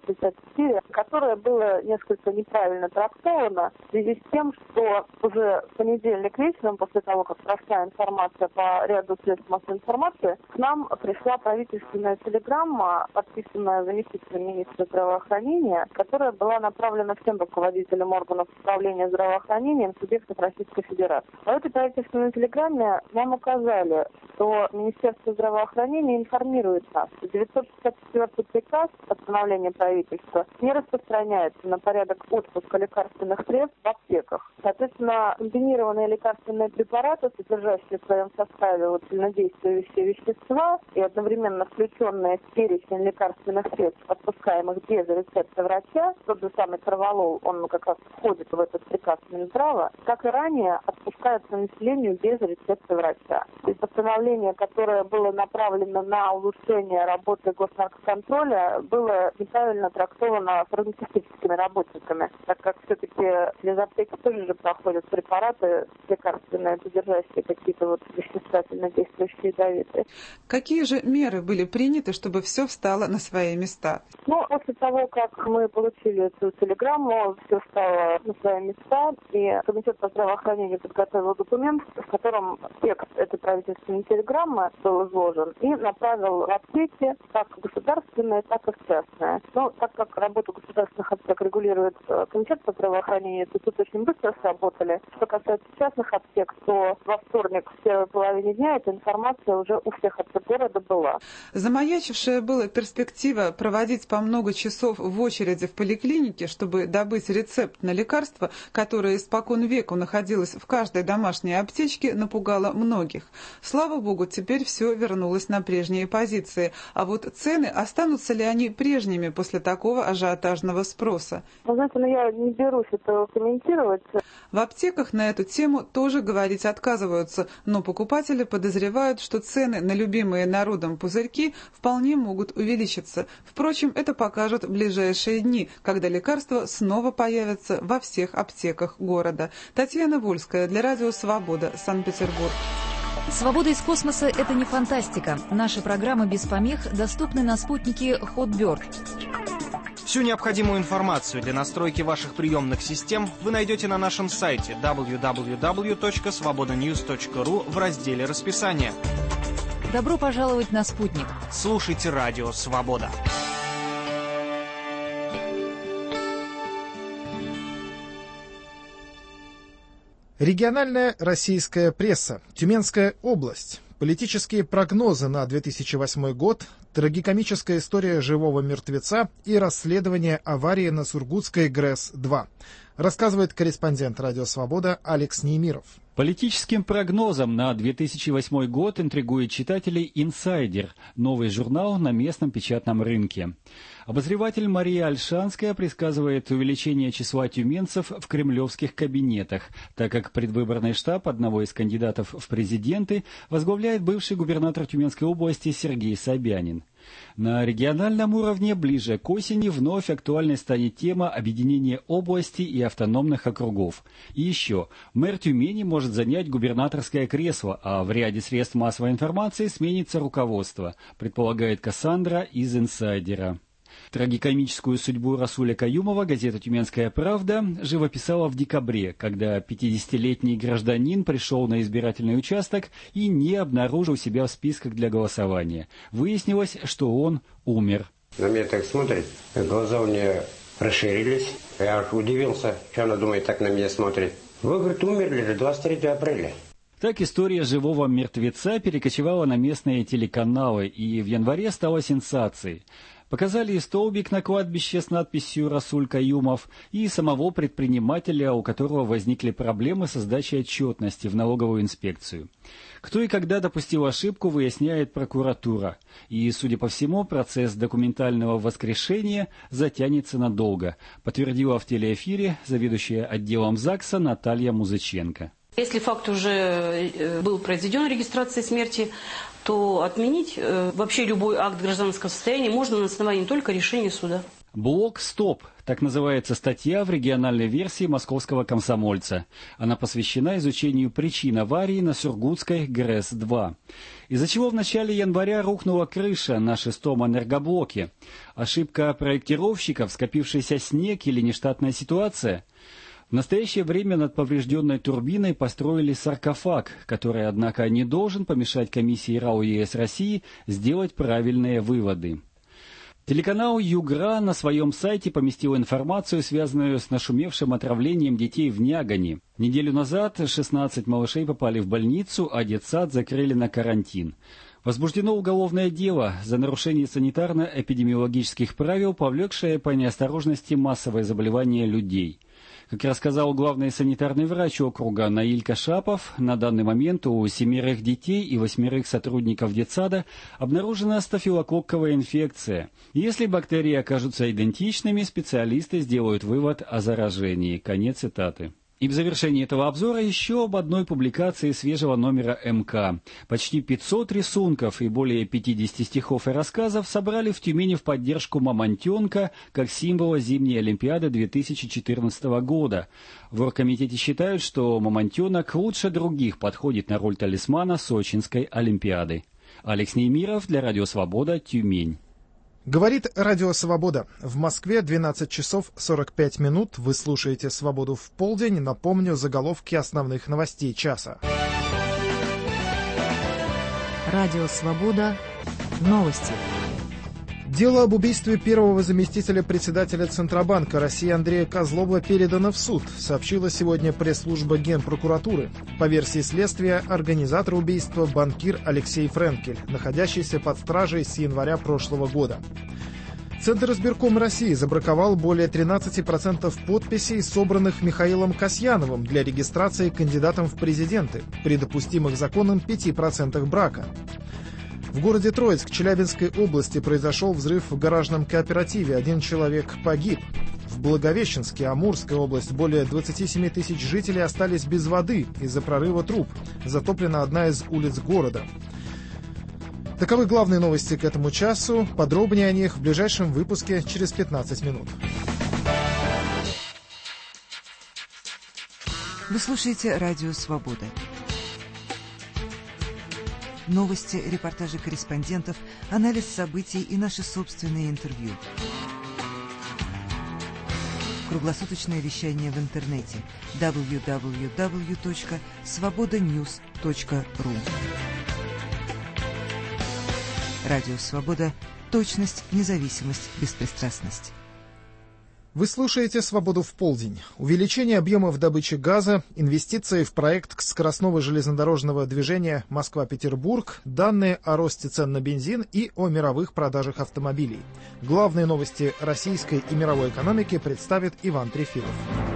954, которое было несколько неправильно трактовано в связи с тем, что уже в понедельник вечером, после того, как прошла информация по ряду средств массовой информации, к нам пришла правительственная телеграмма, подписанная заместителем министра здравоохранения, которая была направлена всем руководителям органов управления здравоохранением субъектов Российской Федерации. В этой правительственной телеграмме нам указали, что Министерство здравоохранения информирует нас, что 964 приказ постановления правительства не распространяется на порядок отпуска лекарственных средств в аптеках. Соответственно, комбинированные лекарственные препараты, содержащие в своем составе сильнодействующие вещества и одновременно включенные в перечень лекарственных средств, отпускаемых без рецепта врача, тот же самый корвалол, он как раз входит в этот приказ Минздрава, как и ранее отпускаются населению без рецепта врача. То есть постановление, которое было направлено на улучшение работы госнаркоконтроля, было неправильно трактовано фармацевтическими работниками, так как все-таки через аптеки тоже же проходят препараты лекарственные, содержащие какие-то вещества сильнодействующие ядовитые. Какие же меры были приняты, чтобы все встало на свои места? После того, как мы получили эту телеграмму, все встало на свои места, и Комитет по здравоохранению подготовил документ, в котором текст этой правительственной телеграммы был изложен и направил в аптеки, как государственные, так и частные. Так как работу государственных аптек регулирует Комитет по здравоохранению, то тут очень быстро сработали. Что касается частных аптек, то во вторник в первой половине дня эта информация уже у всех аптек города была. Замаячившая была перспектива проводить по много часов в очереди в поликлинике, чтобы добыть рецепт на лекарство, которое испокон веку находилось в каждой домашней аптечке, напугала многих. Слава богу, теперь все вернулось на прежние позиции. А вот цены, останутся ли они прежними после такого ажиотажного спроса? Вы знаете, я не берусь это комментировать. В аптеках на эту тему тоже говорить отказываются, но покупатели подозревают, что цены на любимые народом пузырьки вполне могут увеличиться. Впрочем, это покажут в ближайшие дни, когда лекарства снова появятся во всех аптеках города. Татьяна Вольская для Радио Свобода, Санкт-Петербург. Свобода из космоса – это не фантастика. Наши программы без помех доступны на спутнике Hotbird. Всю необходимую информацию для настройки ваших приемных систем вы найдете на нашем сайте www.svobodanews.ru в разделе «Расписание». Добро пожаловать на спутник. Слушайте Радио Свобода. Региональная российская пресса, Тюменская область, политические прогнозы на 2008 год, трагикомическая история живого мертвеца и расследование аварии на Сургутской ГРЭС-2. Рассказывает корреспондент «Радио Свобода» Алекс Немиров. Политическим прогнозом на 2008 год интригует читателей «Инсайдер», новый журнал на местном печатном рынке. Обозреватель Мария Ольшанская предсказывает увеличение числа тюменцев в кремлевских кабинетах, так как предвыборный штаб одного из кандидатов в президенты возглавляет бывший губернатор Тюменской области Сергей Собянин. На региональном уровне ближе к осени вновь актуальной станет тема объединения областей и автономных округов. И еще, мэр Тюмени может занять губернаторское кресло, а в ряде средств массовой информации сменится руководство, предполагает Кассандра из «Инсайдера». Трагикомическую судьбу Расуля Каюмова газета «Тюменская правда» живописала в декабре, когда 50-летний гражданин пришел на избирательный участок и не обнаружил себя в списках для голосования. Выяснилось, что он умер. На меня так смотрит, глаза у нее расширились. Я аж удивился, что она думает, так на меня смотрит. Вы, говорит, умерли же 23 апреля. Так история живого мертвеца перекочевала на местные телеканалы и в январе стала сенсацией. Показали и столбик на кладбище с надписью «Расуль Каюмов», и самого предпринимателя, у которого возникли проблемы со сдачей отчетности в налоговую инспекцию. Кто и когда допустил ошибку, выясняет прокуратура. И, судя по всему, процесс документального воскрешения затянется надолго, подтвердила в телеэфире заведующая отделом ЗАГСа Наталья Музыченко. Если факт уже был произведен регистрации смерти, то отменить вообще любой акт гражданского состояния можно на основании только решения суда. «Блок «Стоп» – так называется статья в региональной версии московского «Комсомольца». Она посвящена изучению причин аварии на Сургутской ГРЭС-2. Из-за чего в начале января рухнула крыша на 6-м энергоблоке. Ошибка проектировщиков, скопившийся снег или нештатная ситуация – в настоящее время над поврежденной турбиной построили саркофаг, который, однако, не должен помешать комиссии РАО ЕС России сделать правильные выводы. Телеканал «Югра» на своем сайте поместил информацию, связанную с нашумевшим отравлением детей в Нягане. Неделю назад 16 малышей попали в больницу, а детсад закрыли на карантин. Возбуждено уголовное дело за нарушение санитарно-эпидемиологических правил, повлекшее по неосторожности массовое заболевание людей. Как рассказал главный санитарный врач округа Наиль Кашапов, на данный момент у 7 детей и 8 сотрудников детсада обнаружена стафилококковая инфекция. Если бактерии окажутся идентичными, специалисты сделают вывод о заражении. Конец цитаты. И в завершении этого обзора еще об одной публикации свежего номера МК. Почти 500 рисунков и более 50 стихов и рассказов собрали в Тюмени в поддержку мамонтенка как символа зимней Олимпиады 2014 года. В оргкомитете считают, что мамонтенок лучше других подходит на роль талисмана Сочинской Олимпиады. Алекс Немиров для Радио Свобода, Тюмень. Говорит Радио Свобода. В Москве 12 часов 45 минут. Вы слушаете «Свободу в полдень». Напомню заголовки основных новостей часа. Радио Свобода. Новости. Дело об убийстве первого заместителя председателя Центробанка России Андрея Козлова передано в суд, сообщила сегодня пресс-служба Генпрокуратуры. По версии следствия, организатор убийства – банкир Алексей Френкель, находящийся под стражей с января прошлого года. Центр избирком России забраковал более 13% подписей, собранных Михаилом Касьяновым для регистрации кандидатом в президенты, при допустимых законом 5% брака. В городе Троицк Челябинской области произошел взрыв в гаражном кооперативе. 1 человек погиб. В Благовещенске, Амурская область, более 27 тысяч жителей остались без воды из-за прорыва труб. Затоплена одна из улиц города. Таковы главные новости к этому часу. Подробнее о них в ближайшем выпуске через 15 минут. Вы слушаете «Радио Свобода». Новости, репортажи корреспондентов, анализ событий и наши собственные интервью. Круглосуточное вещание в интернете www.svobodanews.ru. Радио Свобода. Точность, независимость, беспристрастность. Вы слушаете «Свободу в полдень». Увеличение объемов добычи газа, инвестиции в проект скоростного железнодорожного движения Москва-Петербург, данные о росте цен на бензин и о мировых продажах автомобилей. Главные новости российской и мировой экономики представит Иван Трефилов.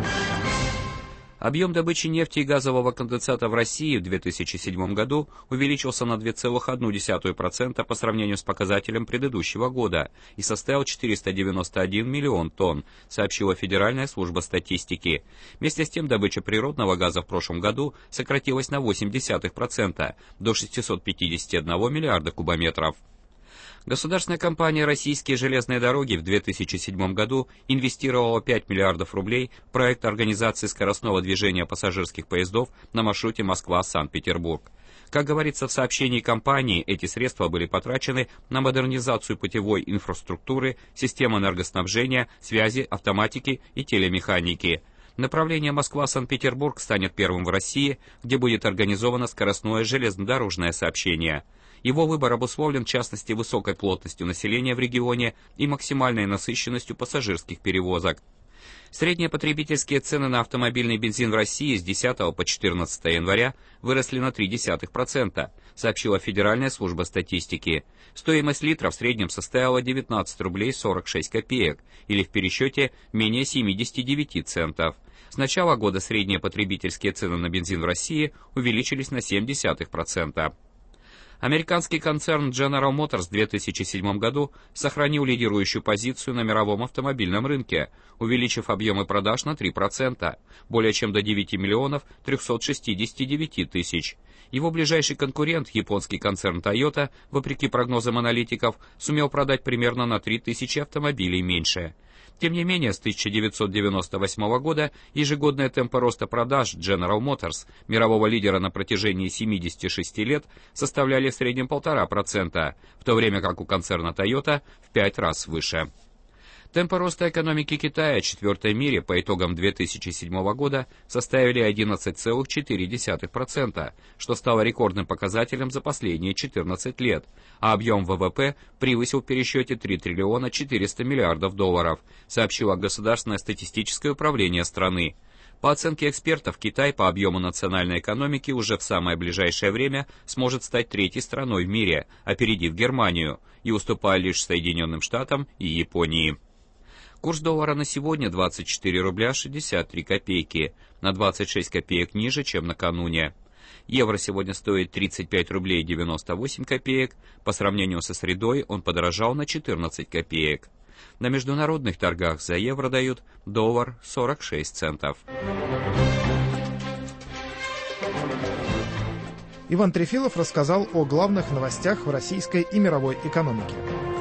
Объем добычи нефти и газового конденсата в России в 2007 году увеличился на 2,1% по сравнению с показателем предыдущего года и составил 491 миллион тонн, сообщила Федеральная служба статистики. Вместе с тем добыча природного газа в прошлом году сократилась на 0,8% до 651 миллиарда кубометров. Государственная компания «Российские железные дороги» в 2007 году инвестировала 5 миллиардов рублей в проект организации скоростного движения пассажирских поездов на маршруте Москва-Санкт-Петербург. Как говорится в сообщении компании, эти средства были потрачены на модернизацию путевой инфраструктуры, систем энергоснабжения, связи, автоматики и телемеханики. Направление Москва-Санкт-Петербург станет первым в России, где будет организовано скоростное железнодорожное сообщение. Его выбор обусловлен, в частности, высокой плотностью населения в регионе и максимальной насыщенностью пассажирских перевозок. Средние потребительские цены на автомобильный бензин в России с 10 по 14 января выросли на 0,3%, сообщила Федеральная служба статистики. Стоимость литра в среднем составила 19 рублей 46 копеек, или в пересчете менее 79 центов. С начала года средние потребительские цены на бензин в России увеличились на 0,7%. Американский концерн General Motors в 2007 году сохранил лидирующую позицию на мировом автомобильном рынке, увеличив объемы продаж на 3%, более чем до 9 миллионов 369 тысяч. Его ближайший конкурент, японский концерн Toyota, вопреки прогнозам аналитиков, сумел продать примерно на 3000 автомобилей меньше. Тем не менее, с 1998 года ежегодные темпы роста продаж General Motors, мирового лидера на протяжении 76 лет, составляли в среднем 1,5%, в то время как у концерна Toyota в 5 раз выше. Темпы роста экономики Китая, четвертой в мире, по итогам 2007 года составили 11,4%, что стало рекордным показателем за последние 14 лет, а объем ВВП превысил в пересчете 3 триллиона 400 миллиардов долларов, сообщило Государственное статистическое управление страны. По оценке экспертов, Китай по объему национальной экономики уже в самое ближайшее время сможет стать третьей страной в мире, опередив Германию, и уступая лишь Соединенным Штатам и Японии. Курс доллара на сегодня 24 рубля 63 копейки, на 26 копеек ниже, чем накануне. Евро сегодня стоит 35 рублей 98 копеек, по сравнению со средой он подорожал на 14 копеек. На международных торгах за евро дают доллар 46 центов. Иван Трефилов рассказал о главных новостях в российской и мировой экономике.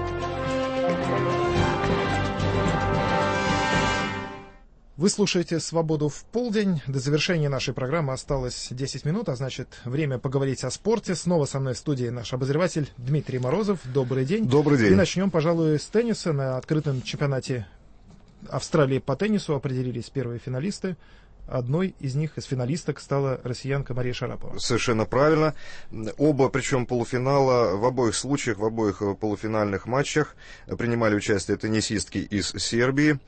Вы слушаете «Свободу в полдень». До завершения нашей программы осталось 10 минут, а значит, время поговорить о спорте. Снова со мной в студии наш обозреватель Дмитрий Морозов. Добрый день. Добрый день. И начнем, пожалуй, с тенниса. На открытом чемпионате Австралии по теннису определились первые финалисты. Одной из них, из финалисток, стала россиянка Мария Шарапова. Совершенно правильно. Оба, причем полуфинала, в обоих случаях, в обоих полуфинальных матчах принимали участие теннисистки из Сербии.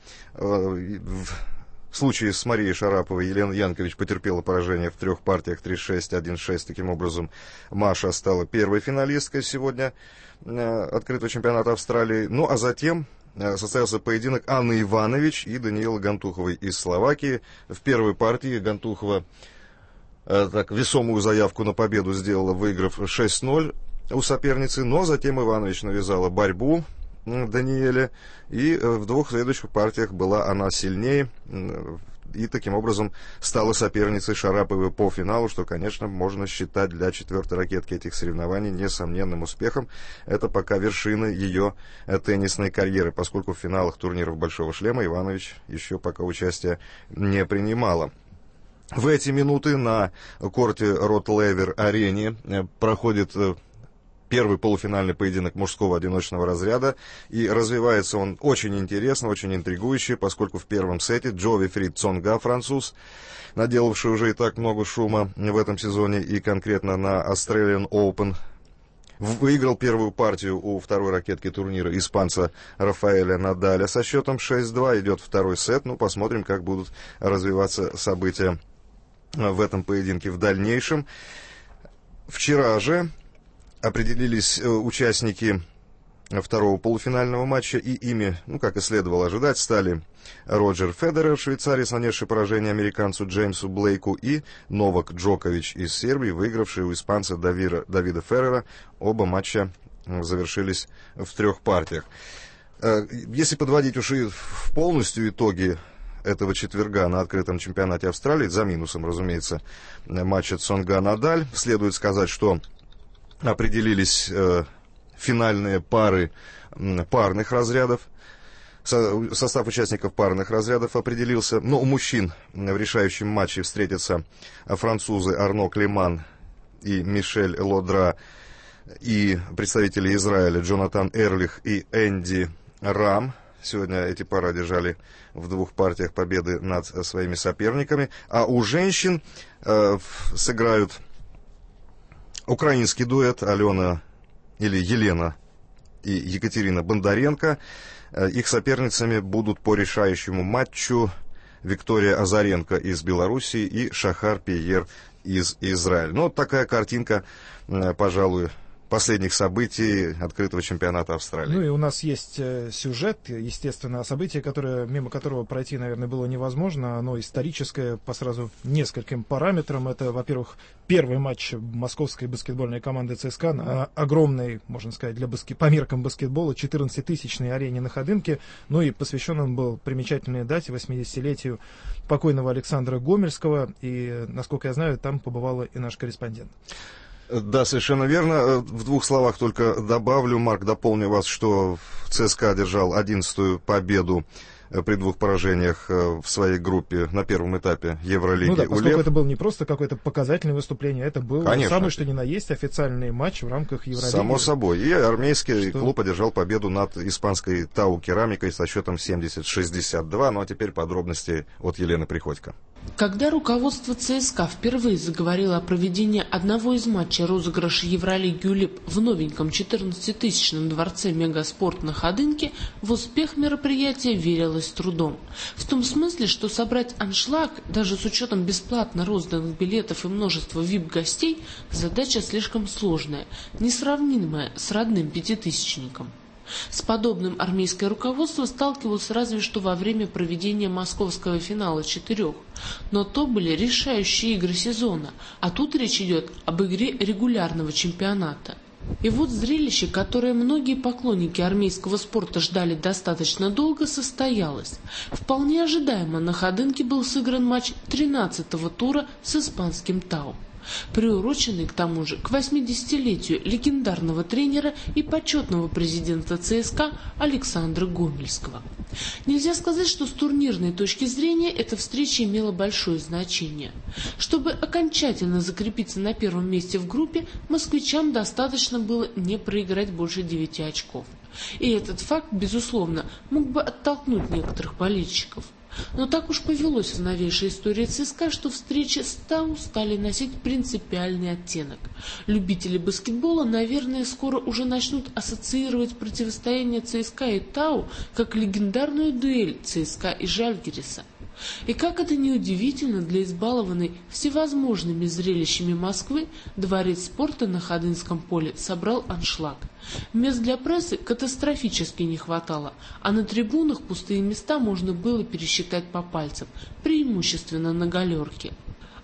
В случае с Марией Шараповой Елена Янкович потерпела поражение в 3 партиях 3-6, 1-6. Таким образом, Маша стала первой финалисткой сегодня открытого чемпионата Австралии. Ну, а затем состоялся поединок Анны Иванович и Даниэлы Гантуховой из Словакии. В первой партии Гантухова весомую заявку на победу сделала, выиграв 6-0 у соперницы, но затем Иванович навязала борьбу. Даниэле, и в двух следующих партиях была она сильнее, и таким образом стала соперницей Шараповой по финалу, что, конечно, можно считать для четвертой ракетки этих соревнований несомненным успехом. Это пока вершина ее теннисной карьеры, поскольку в финалах турниров «Большого шлема» Иванович еще пока участия не принимала. В эти минуты на корте Рот-Левер-арене проходит первый полуфинальный поединок мужского одиночного разряда, и развивается он очень интересно, очень интригующе, поскольку в первом сете Джо Вильфриед Цонга, француз, наделавший уже и так много шума в этом сезоне и конкретно на Australian Open, выиграл первую партию у второй ракетки турнира испанца Рафаэля Надаля со счетом 6-2. Идет второй сет. Ну, посмотрим, как будут развиваться события в этом поединке в дальнейшем. Вчера же определились участники второго полуфинального матча, и ими, как и следовало ожидать, стали Роджер Федерер, швейцарец, нанесший поражение американцу Джеймсу Блейку, и Новак Джокович из Сербии, выигравший у испанца Давида Феррера. Оба матча завершились в 3 партиях. Если подводить уж и полностью итоги этого четверга на открытом чемпионате Австралии, за минусом, разумеется, матча Цонга-Надаль, следует сказать, что определились финальные пары парных разрядов. Состав участников парных разрядов определился. Но у мужчин в решающем матче встретятся французы Арно Клеман и Мишель Лодра, и представители Израиля Джонатан Эрлих и Энди Рам. Сегодня эти пары одержали в 2 партиях победы над своими соперниками. А у женщин сыграют украинский дуэт Елена и Екатерина Бондаренко. Их соперницами будут по решающему матчу Виктория Азаренко из Белоруссии и Шахар Пьер из Израиля. Ну, вот такая картинка, пожалуй, последних событий открытого чемпионата Австралии. Ну и у нас есть сюжет, естественно, событие, мимо которого пройти, наверное, было невозможно. Оно историческое по сразу нескольким параметрам. Это, во-первых, первый матч московской баскетбольной команды ЦСКА на огромной, можно сказать, по меркам баскетбола, 14-тысячной арене на Ходынке. Ну и посвящен он был примечательной дате, 80-летию покойного Александра Гомельского. И, насколько я знаю, там побывала и наш корреспондент. Да, совершенно верно. В 2 словах только добавлю, Марк, дополню вас, что ЦСКА одержал 11-ю победу при 2 поражениях в своей группе на первом этапе Евролиги. Ну да, поскольку это было не просто какое-то показательное выступление, это был самый что ни на есть официальный матч в рамках Евролиги. Само собой. И армейский клуб одержал победу над испанской Тау Керамикой со счетом 70-62. Ну а теперь подробности от Елены Приходько. Когда руководство ЦСКА впервые заговорило о проведении одного из матчей розыгрыша Евролиги УЛИП в новеньком 14-тысячном дворце Мегаспорт на Ходынке, в успех мероприятия верилось с трудом. В том смысле, что собрать аншлаг, даже с учетом бесплатно розданных билетов и множества VIP-гостей, задача слишком сложная, несравнимая с родным пятитысячником. С подобным армейское руководство сталкивалось разве что во время проведения московского финала 4. Но то были решающие игры сезона, а тут речь идет об игре регулярного чемпионата. И вот зрелище, которое многие поклонники армейского спорта ждали достаточно долго, состоялось. Вполне ожидаемо на Ходынке был сыгран матч 13-го тура с испанским Тау, приуроченный к тому же к 80-летию легендарного тренера и почетного президента ЦСКА Александра Гомельского. Нельзя сказать, что с турнирной точки зрения эта встреча имела большое значение. Чтобы окончательно закрепиться на первом месте в группе, москвичам достаточно было не проиграть больше 9 очков. И этот факт, безусловно, мог бы оттолкнуть некоторых болельщиков. Но так уж повелось в новейшей истории ЦСКА, что встречи с Тау стали носить принципиальный оттенок. Любители баскетбола, наверное, скоро уже начнут ассоциировать противостояние ЦСКА и Тау как легендарную дуэль ЦСКА и Жальгириса. И как это ни удивительно для избалованной всевозможными зрелищами Москвы, дворец спорта на Ходынском поле собрал аншлаг. Мест для прессы катастрофически не хватало, а на трибунах пустые места можно было пересчитать по пальцам, преимущественно на галерке.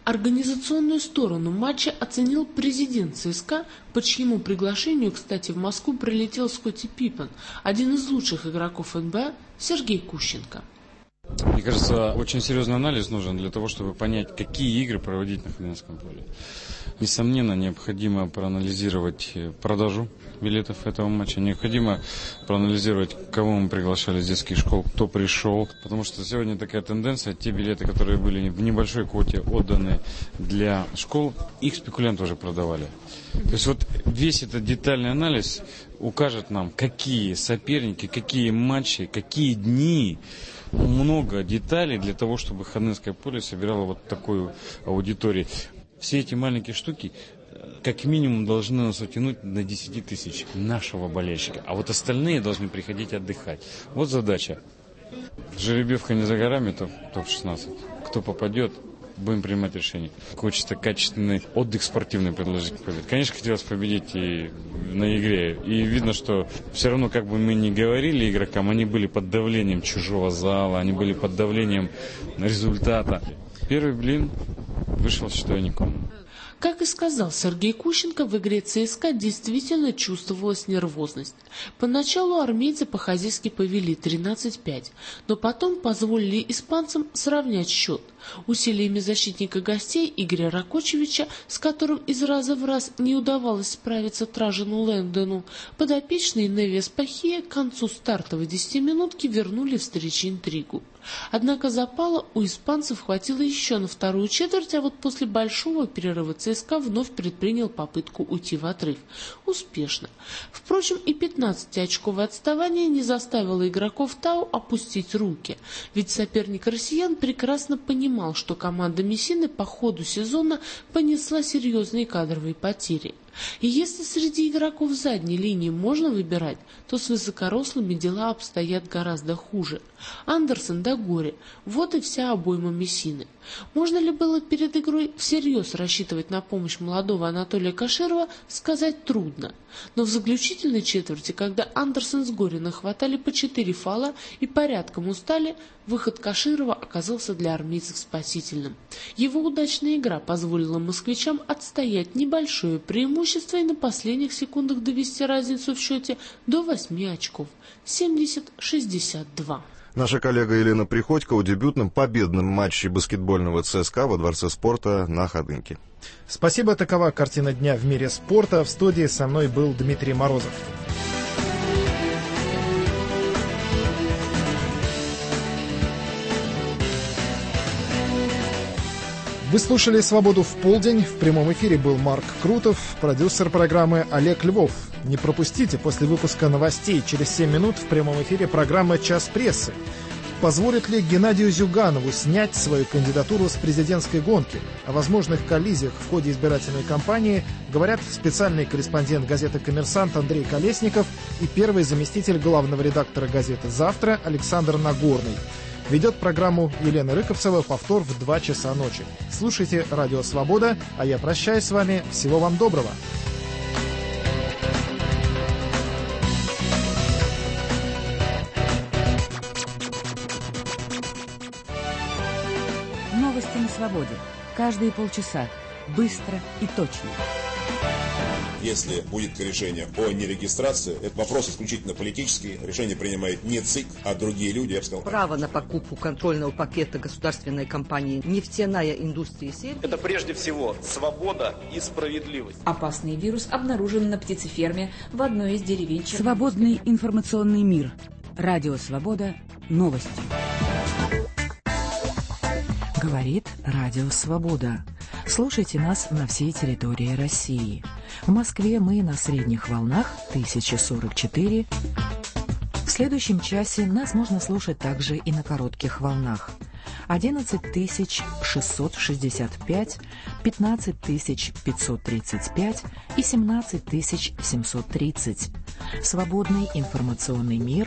Организационную сторону матча оценил президент ЦСКА, по чьему приглашению, кстати, в Москву прилетел Скотти Пиппен, один из лучших игроков НБА Сергей Кущенко. Мне кажется, очень серьезный анализ нужен для того, чтобы понять, какие игры проводить на Ходынском поле. Несомненно, необходимо проанализировать продажу билетов этого матча. Необходимо проанализировать, кого мы приглашали из детских школ, кто пришел. Потому что сегодня такая тенденция, те билеты, которые были в небольшой квоте отданы для школ, их спекулянты уже продавали. То есть вот весь этот детальный анализ укажет нам, какие соперники, какие матчи, какие дни. Много деталей для того, чтобы Ходынское поле собирало вот такую аудиторию. Все эти маленькие штуки как минимум должны нас утянуть на 10 тысяч нашего болельщика. А вот остальные должны приходить отдыхать. Вот задача. Жеребьевка не за горами, топ-16. Кто попадет, будем принимать решение. Хочется качественный отдых спортивный предложить. Конечно, хотелось победить и на игре. И видно, что все равно, как бы мы ни говорили игрокам, они были под давлением чужого зала, они были под давлением результата. Первый блин вышел, считаю, никому. Как и сказал Сергей Кущенко, в игре ЦСКА действительно чувствовалась нервозность. Поначалу армейцы по-хозяйски повели 13-5, но потом позволили испанцам сравнять счет. Усилиями защитника гостей Игоря Ракочевича, с которым из раза в раз не удавалось справиться Тражину Лэндону, подопечные Невиас Пахия к концу стартовой 10-минутки вернули встрече интригу. Однако запала у испанцев хватило еще на вторую четверть, а вот после большого перерыва ЦСКА вновь предпринял попытку уйти в отрыв. Успешно. Впрочем, и 15-очковое отставание не заставило игроков ТАУ опустить руки, ведь соперник россиян прекрасно понимал, что команда Мессины по ходу сезона понесла серьезные кадровые потери. И если среди игроков задней линии можно выбирать, то с высокорослыми дела обстоят гораздо хуже. Андерсон до горе. Вот и вся обойма Мессины. Можно ли было перед игрой всерьез рассчитывать на помощь молодого Анатолия Каширова, сказать трудно. Но в заключительной четверти, когда Андерсон с Горина хватали по 4 фола и порядком устали, выход Каширова оказался для армейцев спасительным. Его удачная игра позволила москвичам отстоять небольшое преимущество и на последних секундах довести разницу в счете до 8 очков. 70-62. Наша коллега Елена Приходько о дебютном победном матче баскетбольного ЦСКА во Дворце спорта на Ходынке. Спасибо, такова картина дня в мире спорта. В студии со мной был Дмитрий Морозов. Вы слушали «Свободу в полдень». В прямом эфире был Марк Крутов, продюсер программы Олег Львов. Не пропустите после выпуска новостей через 7 минут в прямом эфире программа «Час прессы». Позволит ли Геннадию Зюганову снять свою кандидатуру с президентской гонки? О возможных коллизиях в ходе избирательной кампании говорят специальный корреспондент газеты «Коммерсант» Андрей Колесников и первый заместитель главного редактора газеты «Завтра» Александр Нагорный. Ведет программу Елена Рыковцева, повтор в 2 часа ночи. Слушайте «Радио Свобода», а я прощаюсь с вами. Всего вам доброго. Новости на свободе. Каждые полчаса. Быстро и точно. Если будет решение о нерегистрации, это вопрос исключительно политический. Решение принимает не ЦИК, а другие люди, я бы сказал. Право на покупку контрольного пакета государственной компании «Нефтяная индустрия Сербии». Это прежде всего свобода и справедливость. Опасный вирус обнаружен на птицеферме в одной из деревень. Свободный информационный мир. Радио Свобода. Новости. Говорит Радио Свобода. Слушайте нас на всей территории России. В Москве мы на средних волнах 1044. В следующем часе нас можно слушать также и на коротких волнах. 11665, 15535 и 17730. Свободный информационный мир.